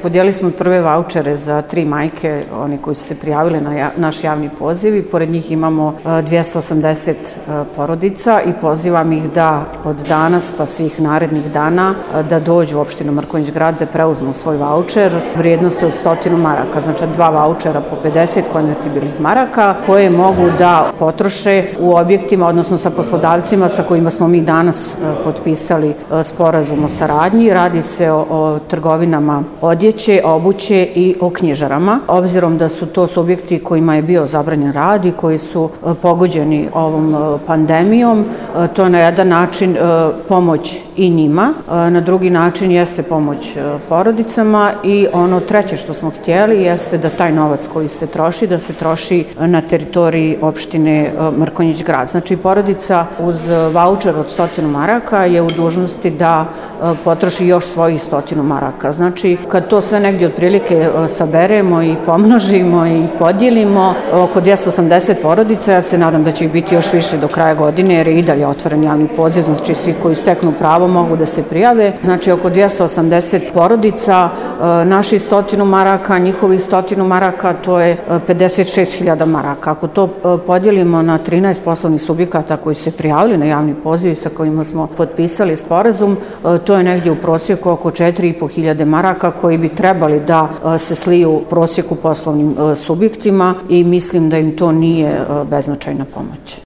podijelili smo prve vaučere za 3 majke, oni koji su se prijavili na naš javni poziv i pored njih imamo 280 porodica i pozivam ih da od danas pa svih narednih dana da dođu u opštinu Mrkonjić Grad da preuzmu svoj vaučer vrijednosti od 100 maraka, znači 2 vaučera po 50 konvertibilnih maraka koje mogu da potroše u objektima, odnosno sa poslodavcima sa kojima smo mi danas potpisali sporazum o saradnji. Radi se o trgovinama odjeće, obuće i o knjižarama. Obzirom da su to subjekti kojima je bio zabranjen rad i koji su pogođeni ovom pandemijom, to je na jedan način pomoć i njima, na drugi način jeste pomoć porodicama i ono treće što smo htjeli jeste da taj novac koji se troši, da se troši na teritoriji opštine Mrkonjić Grad. Znači porodica uz vaučer od 100 maraka je u dužnosti da potroši još svojih 100 maraka. Znači kad to sve negdje otprilike saberemo i pomnožimo i podijelimo, oko 280 porodica, ja se nadam da će ih biti još više do kraja godine jer je i dalje otvoren javni poziv, znači svi koji steknu pravo mogu da se prijave. Znači oko 280 porodica, naših 100 maraka, njihovih 100 maraka, to je 56.000 maraka. Ako to podijelimo na 13 poslovnih subjekata koji se prijavili na javni poziv i sa kojima smo potpisali sporazum, to je negdje u prosjeku oko 4.500 maraka koji bi trebali da se sliju u prosjeku poslovnim subjektima i mislim da im to nije beznačajna pomoć.